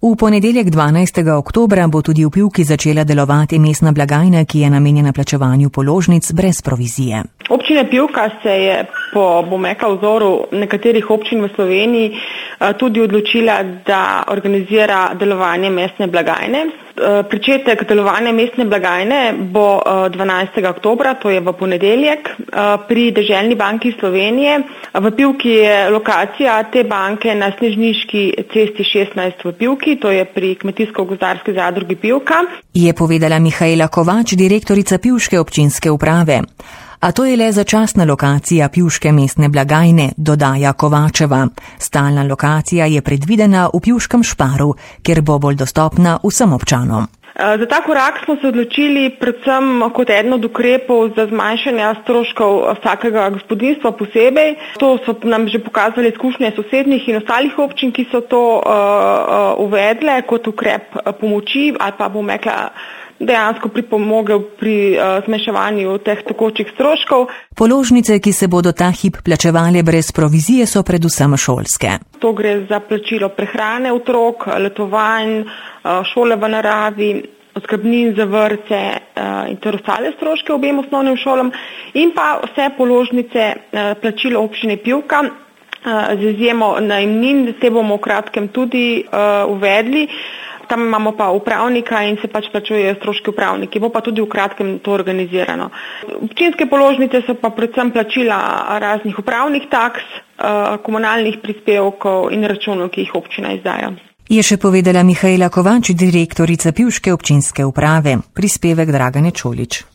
V ponedeljek 12. oktobra bo tudi v Pivki začela delovati mestna blagajna, ki je namenjena plačevanju položnic brez provizije. Občina Pivka se je po, vzoru nekaterih občin v Sloveniji tudi odločila, da organizira delovanje mestne blagajne. Pričetek delovanja mestne blagajne bo 12. oktobra, to je v ponedeljek, pri Deželni banki Slovenije. V Pivki je lokacija te banke na Snežniški cesti 16 v Pivki, to je pri Kmetijsko-gozdarski zadrugi Pivka. Je povedala Mihaela Kovač, direktorica pivške občinske uprave. A to je le začasna lokacija pivške mestne blagajne, dodaja Kovačeva. Stalna lokacija je predvidena v Pivškem Šparu, kjer bo bolj dostopna vsem občanom. Za ta korak smo se odločili predvsem kot eden od ukrepov za zmanjšanje stroškov vsakega gospodinjstva posebej. To so nam že pokazali izkušnje sosednjih in ostalih občin, ki so to uvedle kot ukrep pomoči ali pa dejansko pripomogel pri zmanjševanju teh tekočih stroškov. Položnice, ki se bodo ta hip plačevale brez provizije, so predvsem šolske. To gre za plačilo prehrane otrok, letovanj, šole v naravi, oskrbnin za vrtce in ter ostale stroške objem osnovnim šolam in pa vse položnice plačilo občine Pivka z izjemo najemnin, te bomo v kratkem tudi uvedli. Tam imamo pa upravnika in se plačujejo stroški upravniki, bo pa tudi v kratkem to organizirano. Občinske položnice so pa predvsem plačila raznih upravnih taks, komunalnih prispevkov in računov, ki jih občina izdaja. Je še povedala Mihaela Kovač, direktorica pivške občinske uprave. Prispevek Dragane Čolič.